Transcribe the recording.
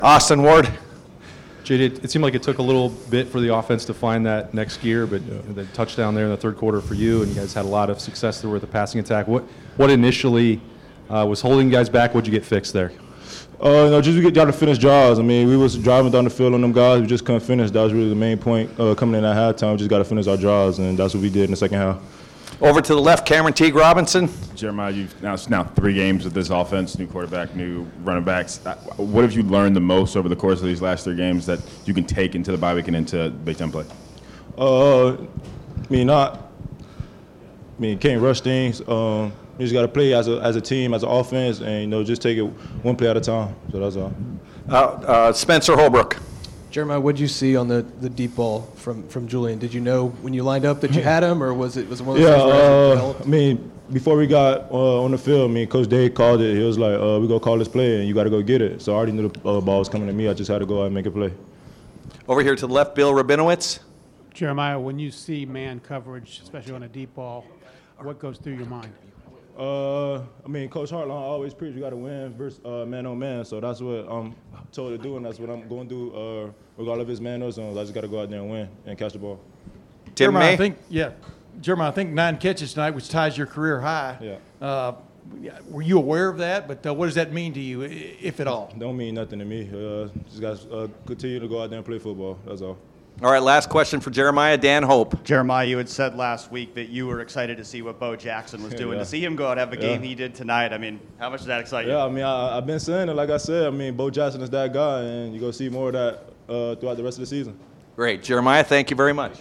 Austin Ward. JD, it seemed like it took a little bit for the offense to find that next gear, but the touchdown there in the third quarter for you, and you guys had a lot of success there with the passing attack. What initially was holding you guys back? What'd you get fixed there? Just we got to finish drives. I mean, we was driving down the field on them guys. We just couldn't finish. That was really the main point coming in at halftime. We just got to finish our drives, and that's what we did in the second half. Over to the left, Cameron Teague Robinson. Jeremiah, you've now 3 games with this offense, new quarterback, new running backs. What have you learned the most over the course of these last 3 games that you can take into the bye week and into Big Ten play? Can't rush things. You just got to play as a team, as an offense, and just take it one play at a time. So that's all. Spencer Holbrook. Jeremiah, what did you see on the deep ball from Julian? Did you know when you lined up that you had him, or was it one of those things where it developed? Before we got on the field, Coach Dave called it. He was like, we're going to call this play, and you got to go get it. So I already knew the ball was coming to me. I just had to go out and make a play. Over here to the left, Bill Rabinowitz. Jeremiah, when you see man coverage, especially on a deep ball, what goes through your mind? Coach Hartline always preach you got to win versus man on man. So that's what I'm told to do, and that's what I'm going to do. Regardless of his man or zones, I just got to go out there and win and catch the ball. Tim May. Jeremiah, I think 9 catches tonight, which ties your career high. Yeah. Were you aware of that? But what does that mean to you, if at all? Don't mean nothing to me. Just got to continue to go out there and play football. That's all. All right, last question for Jeremiah. Dan Hope. Jeremiah, you had said last week that you were excited to see what Bo Jackson was doing. Yeah. To see him go out and have a game he did tonight, how much does that excite you? Yeah, I've been saying it. Like I said, Bo Jackson is that guy, and you're going to see more of that throughout the rest of the season. Great. Jeremiah, thank you very much.